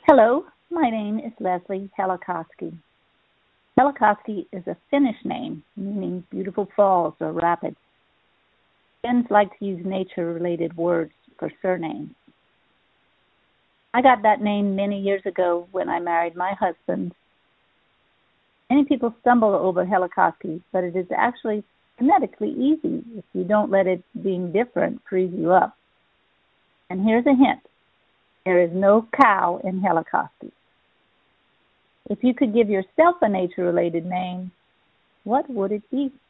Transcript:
Hello, my name is Leslie Helikoski. Helikoski is a Finnish name meaning beautiful falls or rapids. Finns like to use nature-related words for surnames. I got that name many years ago when I married my husband. Many people stumble over Helikoski, but it is actually phonetically easy if you don't let it being different freeze you up. And here's a hint. There is no cow in Helikoski. If you could give yourself a nature-related name, what would it be?